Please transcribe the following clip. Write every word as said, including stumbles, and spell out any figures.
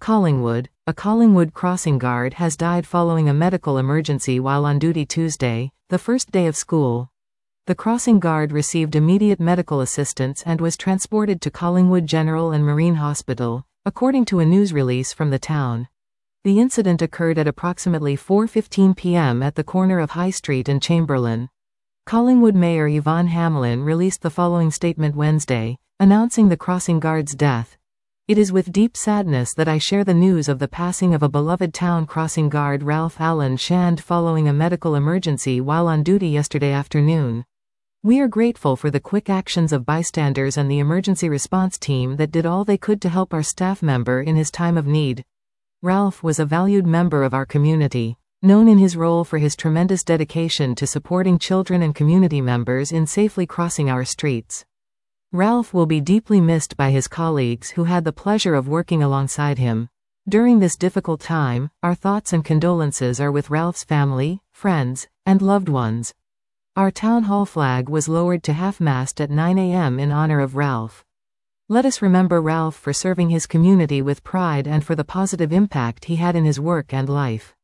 Collingwood, a Collingwood crossing guard has died following a medical emergency while on duty Tuesday, the first day of school. The crossing guard received immediate medical assistance and was transported to Collingwood General and Marine Hospital, according to a news release from the town. The incident occurred at approximately four fifteen p m at the corner of High Street and Chamberlain. Collingwood Mayor Yvonne Hamlin released the following statement Wednesday, announcing the crossing guard's death. "It is with deep sadness that I share the news of the passing of a beloved town crossing guard Ralph Allen Shand following a medical emergency while on duty yesterday afternoon. We are grateful for the quick actions of bystanders and the emergency response team that did all they could to help our staff member in his time of need. Ralph was a valued member of our community, known in his role for his tremendous dedication to supporting children and community members in safely crossing our streets. Ralph will be deeply missed by his colleagues who had the pleasure of working alongside him. During this difficult time, our thoughts and condolences are with Ralph's family, friends, and loved ones." Our town hall flag was lowered to half-mast at nine a m in honor of Ralph. Let us remember Ralph for serving his community with pride and for the positive impact he had in his work and life.